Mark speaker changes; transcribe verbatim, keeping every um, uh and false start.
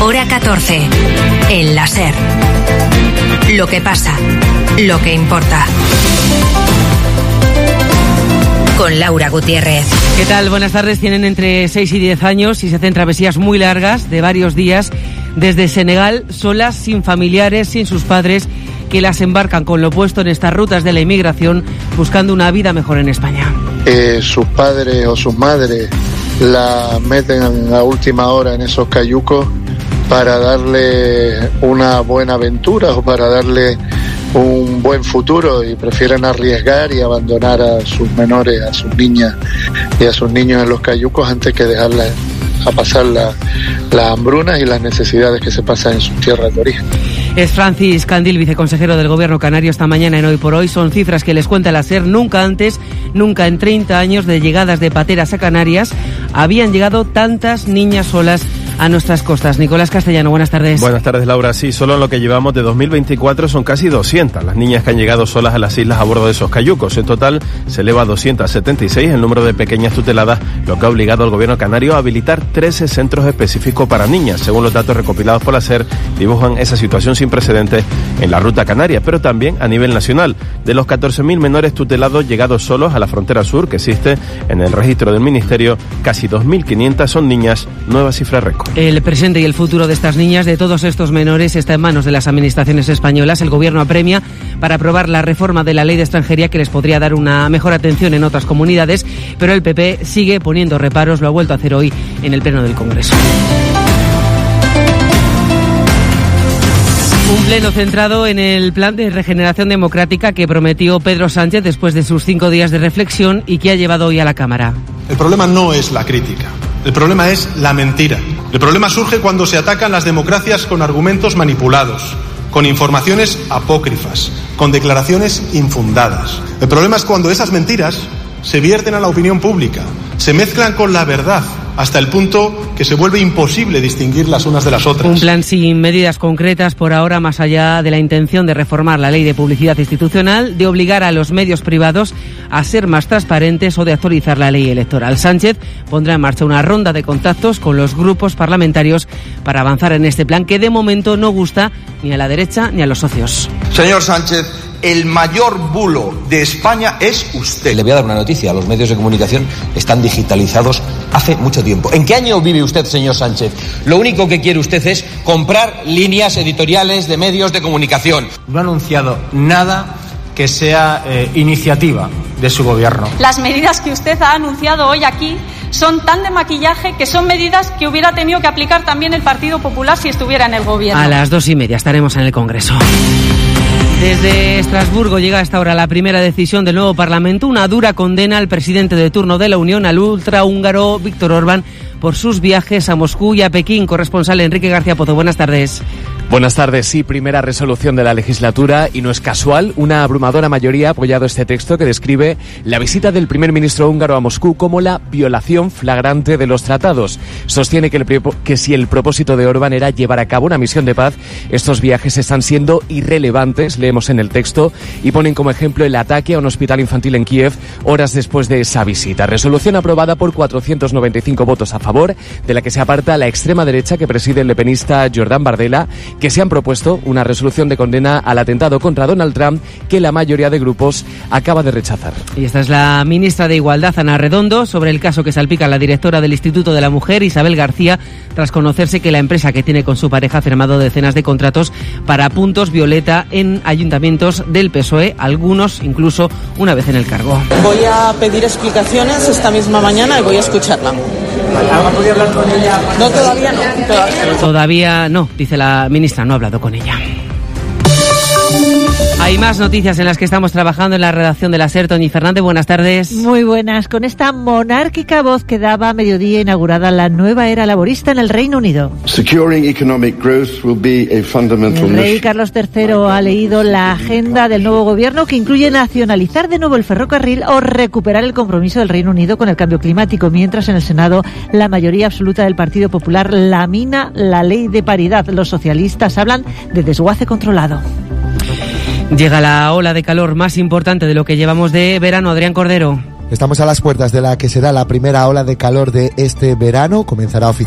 Speaker 1: Hora catorce. El La SER. Lo que pasa, lo que importa. Con Laura Gutiérrez.
Speaker 2: ¿Qué tal? Buenas tardes. Tienen entre seis y diez años y se hacen travesías muy largas de varios días desde Senegal, solas, sin familiares, sin sus padres, que las embarcan con lo opuesto en estas rutas de la inmigración, buscando una vida mejor en España.
Speaker 3: Eh, sus padres o sus madres la meten a última hora en esos cayucos para darle una buena aventura o para darle un buen futuro, y prefieren arriesgar y abandonar a sus menores, a sus niñas y a sus niños en los cayucos antes que dejarlas a pasar la, las hambrunas y las necesidades que se pasan en sus tierras de origen.
Speaker 2: Es Francis Candil, viceconsejero del Gobierno canario, esta mañana en Hoy por Hoy. Son cifras que les cuenta la SER. Nunca antes, nunca en treinta años de llegadas de pateras a Canarias, habían llegado tantas niñas solas a nuestras costas. Nicolás Castellano, buenas tardes.
Speaker 4: Buenas tardes, Laura. Sí, solo en lo que llevamos de dos mil veinticuatro son casi doscientas las niñas que han llegado solas a las islas a bordo de esos cayucos. En total se eleva a doscientos setenta y seis el número de pequeñas tuteladas, lo que ha obligado al Gobierno canario a habilitar trece centros específicos para niñas. Según los datos recopilados por la SER, dibujan esa situación sin precedentes en la ruta canaria, pero también a nivel nacional. De los catorce mil menores tutelados llegados solos a la frontera sur que existe en el registro del Ministerio, casi dos mil quinientas son niñas, nueva cifra récord.
Speaker 2: El presente y el futuro de estas niñas, de todos estos menores, está en manos de las administraciones españolas. El Gobierno apremia para aprobar la reforma de la ley de extranjería que les podría dar una mejor atención en otras comunidades, pero el P P sigue poniendo reparos, lo ha vuelto a hacer hoy en el Pleno del Congreso. Un pleno centrado en el plan de regeneración democrática que prometió Pedro Sánchez después de sus cinco días de reflexión y que ha llevado hoy a la Cámara.
Speaker 5: El problema no es la crítica, el problema es la mentira. El problema surge cuando se atacan las democracias con argumentos manipulados, con informaciones apócrifas, con declaraciones infundadas. El problema es cuando esas mentiras se vierten a la opinión pública, se mezclan con la verdad, hasta el punto que se vuelve imposible distinguir las unas de las otras.
Speaker 2: Un plan sin medidas concretas por ahora, más allá de la intención de reformar la ley de publicidad institucional, de obligar a los medios privados a ser más transparentes o de actualizar la ley electoral. Sánchez pondrá en marcha una ronda de contactos con los grupos parlamentarios para avanzar en este plan que de momento no gusta ni a la derecha ni a los socios.
Speaker 6: Señor Sánchez, el mayor bulo de España es usted.
Speaker 7: Le voy a dar una noticia, los medios de comunicación están digitalizados hace mucho tiempo. ¿En qué año vive usted, señor Sánchez? Lo único que quiere usted es comprar líneas editoriales de medios de comunicación.
Speaker 8: No ha anunciado nada que sea eh, iniciativa de su gobierno.
Speaker 9: Las medidas que usted ha anunciado hoy aquí son tan de maquillaje que son medidas que hubiera tenido que aplicar también el Partido Popular si estuviera en el gobierno.
Speaker 2: A las dos y media estaremos en el Congreso. Desde Estrasburgo llega a esta hora la primera decisión del nuevo Parlamento, una dura condena al presidente de turno de la Unión, al ultrahúngaro Viktor Orbán, por sus viajes a Moscú y a Pekín. Corresponsal Enrique García Pozo, buenas tardes.
Speaker 10: Buenas tardes. Sí, primera resolución de la legislatura y no es casual. Una abrumadora mayoría ha apoyado este texto que describe la visita del primer ministro húngaro a Moscú como la violación flagrante de los tratados. Sostiene que, el, que si el propósito de Orbán era llevar a cabo una misión de paz, estos viajes están siendo irrelevantes, leemos en el texto, y ponen como ejemplo el ataque a un hospital infantil en Kiev horas después de esa visita. Resolución aprobada por cuatrocientos noventa y cinco votos a favor, de la que se aparta la extrema derecha que preside el lepenista Jordan Bardella, que se han propuesto una resolución de condena al atentado contra Donald Trump que la mayoría de grupos acaba de rechazar.
Speaker 2: Y esta es la ministra de Igualdad, Ana Redondo, sobre el caso que salpica a la directora del Instituto de la Mujer, Isabel García, tras conocerse que la empresa que tiene con su pareja ha firmado decenas de contratos para puntos violeta en ayuntamientos del P S O E, algunos incluso una vez en el cargo.
Speaker 11: Voy a pedir explicaciones esta misma mañana y voy a escucharla. ¿Podría hablar con ella? No, todavía no. Todavía no.
Speaker 2: Todavía no, dice la ministra, no ha hablado con ella. Hay más noticias en las que estamos trabajando en la redacción de la SER. Toñi Fernández, buenas tardes.
Speaker 12: Muy buenas. Con esta monárquica voz que daba a mediodía inaugurada la nueva era laborista en el Reino Unido.
Speaker 13: Securing economic growth will be a fundamental
Speaker 12: El rey Carlos tercero ha leído la agenda del nuevo gobierno, que incluye nacionalizar de nuevo el ferrocarril o recuperar el compromiso del Reino Unido con el cambio climático, mientras en el Senado la mayoría absoluta del Partido Popular lamina la ley de paridad. Los socialistas hablan de desguace controlado.
Speaker 2: Llega la ola de calor más importante de lo que llevamos de verano. Adrián Cordero.
Speaker 14: Estamos a las puertas de la que será la primera ola de calor de este verano. Comenzará oficialmente